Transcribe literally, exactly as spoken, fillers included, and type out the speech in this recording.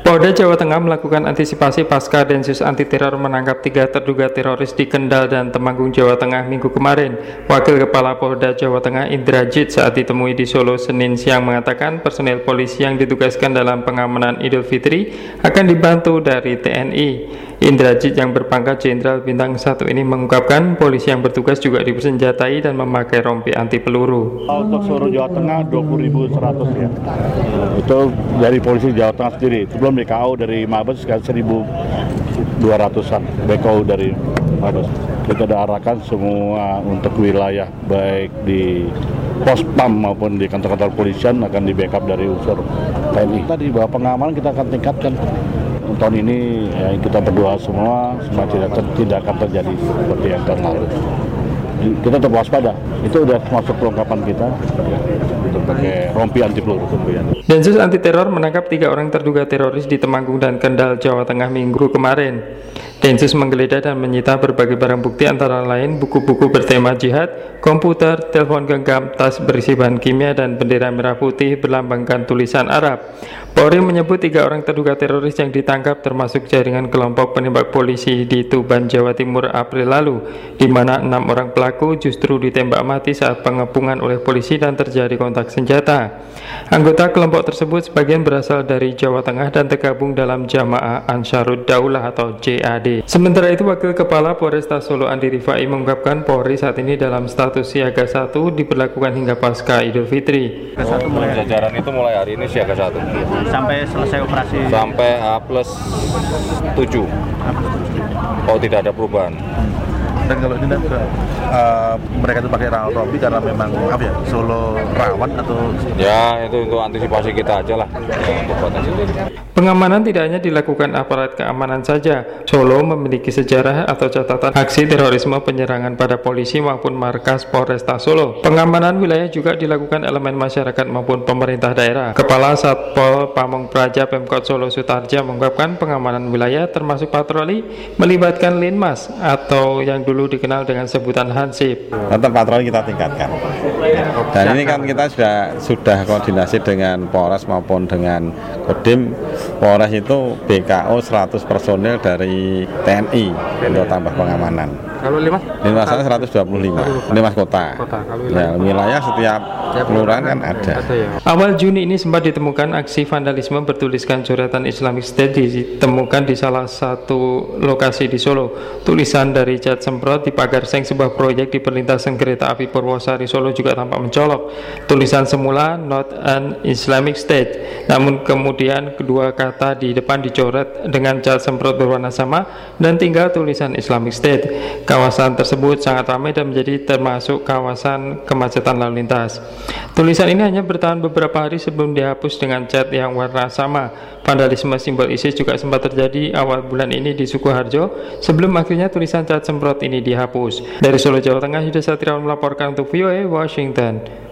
Polda Jawa Tengah melakukan antisipasi pasca Densus Anti Teror menangkap tiga terduga teroris di Kendal dan Temanggung, Jawa Tengah minggu kemarin. Wakil Kepala Polda Jawa Tengah Indrajit saat ditemui di Solo Senin siang mengatakan personel polisi yang ditugaskan dalam pengamanan Idul Fitri akan dibantu dari T N I. Indrajit yang berpangkat Jenderal Bintang satu ini mengungkapkan polisi yang bertugas juga dipersenjatai dan memakai rompi anti peluru. Untuk seluruh Jawa Tengah dua puluh ribu seratus ya. Itu dari polisi Jawa Tengah sendiri. Sebelum B K O dari Mabes sekitar seribu dua ratusan B K O dari Mabes. Kita sudah arahkan semua untuk wilayah baik di pos P A M maupun di kantor-kantor polisian akan di backup dari unsur T N I. Tadi bahwa pengamanan kita akan tingkatkan. Tahun ini ya, kita berdoa semua semua tidak, tidak akan terjadi seperti yang tahun lalu. Kita tetap waspada. Itu sudah masuk perlengkapan kita ya, untuk pakai rompi anti peluru. Densus Anti Teror menangkap tiga orang terduga teroris di Temanggung dan Kendal, Jawa Tengah minggu kemarin. Densus menggeledah dan menyita berbagai barang bukti antara lain buku-buku bertema jihad, komputer, telepon genggam, tas berisi bahan kimia, dan bendera merah putih berlambangkan tulisan Arab. Polri menyebut tiga orang terduga teroris yang ditangkap termasuk jaringan kelompok penembak polisi di Tuban, Jawa Timur April lalu, di mana enam orang pelaku justru ditembak mati saat pengepungan oleh polisi dan terjadi kontak senjata. Anggota kelompok tersebut sebagian berasal dari Jawa Tengah dan tergabung dalam Jamaah Ansarud Daulah atau J A D. Sementara itu, Wakil Kepala Polresta Solo Andi Rifai mengungkapkan Polri saat ini dalam status siaga satu diberlakukan hingga pasca Idul Fitri. Oh, jajaran itu mulai hari ini siaga satu sampai selesai operasi sampai A plus tujuh. Oh, tidak ada perubahan. Dan kalau ini uh, mereka itu pakai rompi karena memang apa ya, Solo rawan atau ya itu untuk antisipasi kita aja lah ya, untuk potensi sendiri. Pengamanan tidak hanya dilakukan aparat keamanan saja. Solo memiliki sejarah atau catatan aksi terorisme penyerangan pada polisi maupun markas Polresta Solo. Pengamanan wilayah juga dilakukan elemen masyarakat maupun pemerintah daerah. Kepala Satpol Pamong Praja Pemkot Solo Sutarja mengungkapkan pengamanan wilayah termasuk patroli melibatkan Linmas atau yang dulu dikenal dengan sebutan Hansip. Tetap patroli kita tingkatkan. Dan ini kan kita sudah sudah koordinasi dengan Polres maupun dengan Kodim. Polres itu B K O seratus personil dari T N I untuk tambah pengamanan. Kalau Linmas? Linmas seratus dua puluh lima. Linmas kota. Kota. Ya, wilayah setiap kelurahan kan ada. ada ya. Awal Juni ini sempat ditemukan aksi vandalisme bertuliskan coretan Islamic State ditemukan di salah satu lokasi di Solo. Tulisan dari cat semprot di pagar seng sebuah proyek di perlintasan kereta api Purwosari Solo juga tampak mencolok. Tulisan semula not an Islamic State, namun kemudian kedua kata di depan dicoret dengan cat semprot berwarna sama dan tinggal tulisan Islamic State. Kawasan tersebut sangat ramai dan menjadi termasuk kawasan kemacetan lalu lintas. Tulisan ini hanya bertahan beberapa hari sebelum dihapus dengan cat yang warna sama. Vandalisme simbol ISIS juga sempat terjadi awal bulan ini di Sukoharjo sebelum akhirnya tulisan cat semprot ini dihapus. Dari Solo, Jawa Tengah, Yudha Satriawan melaporkan untuk V O A Washington.